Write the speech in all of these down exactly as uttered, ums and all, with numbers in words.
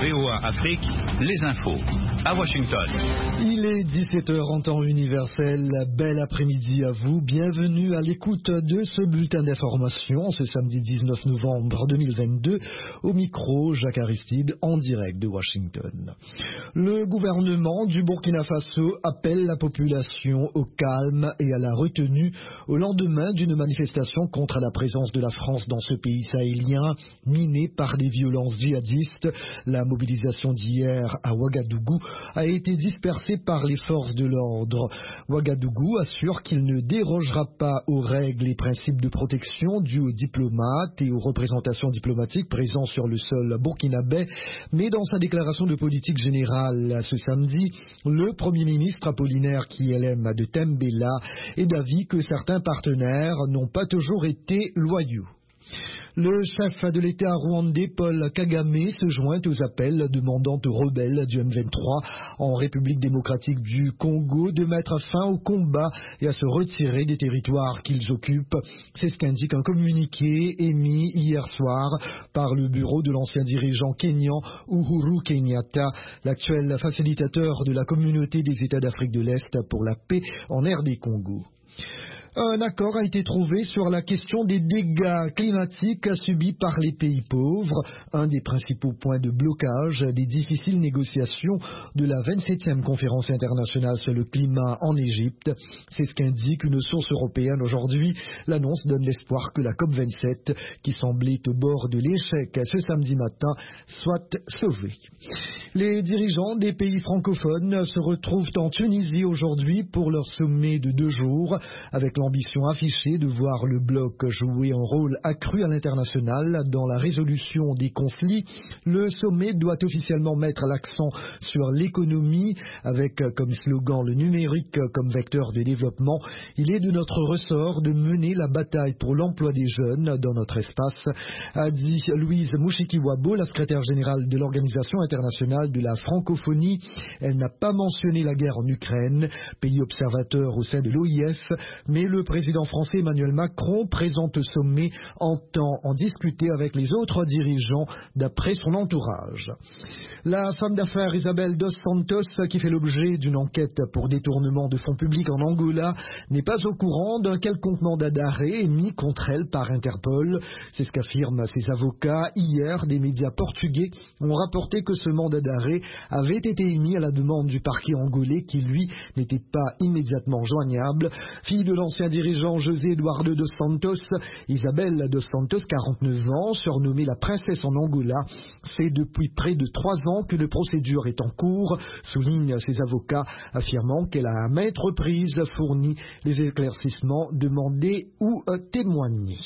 V O A Afrique, les infos à Washington. Il est dix-sept heures en temps universel. Bel après-midi à vous. Bienvenue à l'écoute de ce bulletin d'information ce samedi dix-neuf novembre deux mille vingt-deux. Au micro, Jacques Aristide en direct de Washington. Le gouvernement du Burkina Faso appelle la population au calme et à la retenue au lendemain d'une manifestation contre la présence de la France dans ce pays sahélien miné par des violences djihadistes. La mobilisation d'hier à Ouagadougou a été dispersée par les forces de l'ordre. Ouagadougou assure qu'il ne dérogera pas aux règles et principes de protection dus aux diplomates et aux représentations diplomatiques présents sur le sol burkinabé, mais dans sa déclaration de politique générale ce samedi, le Premier ministre Apollinaire Kyelem de Tembela est d'avis que certains partenaires n'ont pas toujours été loyaux. Le chef de l'État rwandais, Paul Kagame, se joint aux appels demandant aux rebelles du M vingt-trois en République démocratique du Congo de mettre fin au combat et à se retirer des territoires qu'ils occupent. C'est ce qu'indique un communiqué émis hier soir par le bureau de l'ancien dirigeant kényan Uhuru Kenyatta, l'actuel facilitateur de la communauté des États d'Afrique de l'Est pour la paix en R D Congo. Un accord a été trouvé sur la question des dégâts climatiques subis par les pays pauvres, un des principaux points de blocage des difficiles négociations de la vingt-septième conférence internationale sur le climat en Égypte. C'est ce qu'indique une source européenne aujourd'hui. L'annonce donne l'espoir que la COP vingt-sept, qui semblait au bord de l'échec ce samedi matin, soit sauvée. Les dirigeants des pays francophones se retrouvent en Tunisie aujourd'hui pour leur sommet de deux jours, avec l'ambition affichée de voir le bloc jouer un rôle accru à l'international dans la résolution des conflits. Le sommet doit officiellement mettre l'accent sur l'économie, avec comme slogan le numérique comme vecteur de développement. Il est de notre ressort de mener la bataille pour l'emploi des jeunes dans notre espace, a dit Louise Mushikiwabo, la secrétaire générale de l'Organisation internationale de la francophonie. Elle n'a pas mentionné la guerre en Ukraine, pays observateur au sein de l'O I F, mais le président français Emmanuel Macron, présent au sommet, entend en discuter avec les autres dirigeants d'après son entourage. La femme d'affaires Isabel dos Santos, qui fait l'objet d'une enquête pour détournement de fonds publics en Angola, n'est pas au courant d'un quelconque mandat d'arrêt émis contre elle par Interpol. C'est ce qu'affirment ses avocats. Hier, des médias portugais ont rapporté que ce mandat d'arrêt avait été émis à la demande du parquet angolais qui, lui, n'était pas immédiatement joignable. Fille de l'ancien dirigeant José Eduardo dos Santos, Isabel dos Santos, quarante-neuf ans, surnommée la princesse en Angola, c'est depuis près de trois ans que la procédure est en cours, soulignent ses avocats, affirmant qu'elle a à maintes reprises fourni les éclaircissements demandés ou témoignés.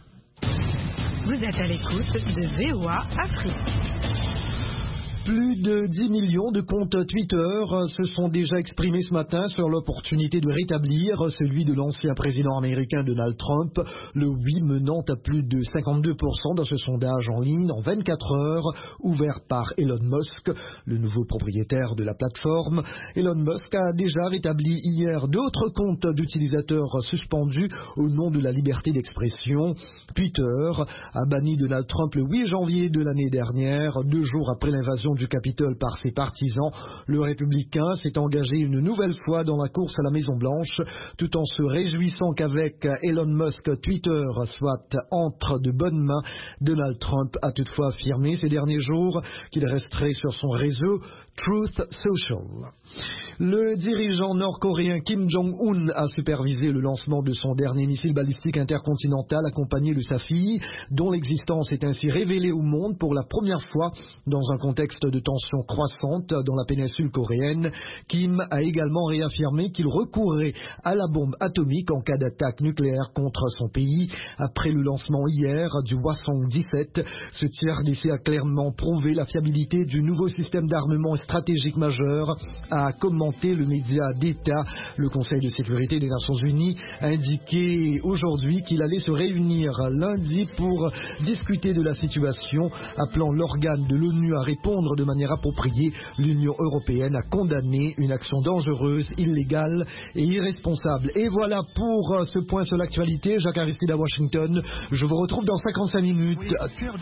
Vous êtes à l'écoute de V O A Afrique. Plus de dix millions de comptes Twitter se sont déjà exprimés ce matin sur l'opportunité de rétablir celui de l'ancien président américain Donald Trump, le oui menant à plus de cinquante-deux pour cent dans ce sondage en ligne en vingt-quatre heures, ouvert par Elon Musk, le nouveau propriétaire de la plateforme. Elon Musk a déjà rétabli hier d'autres comptes d'utilisateurs suspendus au nom de la liberté d'expression. Twitter a banni Donald Trump le huit janvier de l'année dernière, deux jours après l'invasion du Capitole par ses partisans. Le républicain s'est engagé une nouvelle fois dans la course à la Maison-Blanche, tout en se réjouissant qu'avec Elon Musk, Twitter soit entre de bonnes mains. Donald Trump a toutefois affirmé ces derniers jours qu'il resterait sur son réseau Truth Social. Le dirigeant nord-coréen Kim Jong-un a supervisé le lancement de son dernier missile balistique intercontinental accompagné de sa fille, dont l'existence est ainsi révélée au monde pour la première fois dans un contexte de tension croissante dans la péninsule coréenne. Kim a également réaffirmé qu'il recourrait à la bombe atomique en cas d'attaque nucléaire contre son pays. Après le lancement hier du Hwasong dix-sept, ce tir d'essai a clairement prouvé la fiabilité du nouveau système d'armement stratégique majeur, a commenté le média d'État. Le Conseil de sécurité des Nations Unies a indiqué aujourd'hui qu'il allait se réunir lundi pour discuter de la situation, appelant l'organe de l'ONU à répondre de manière appropriée. L'Union européenne a condamné une action dangereuse, illégale et irresponsable. Et voilà pour ce point sur l'actualité. Jacques Aristide à Washington. Je vous retrouve dans cinquante-cinq minutes.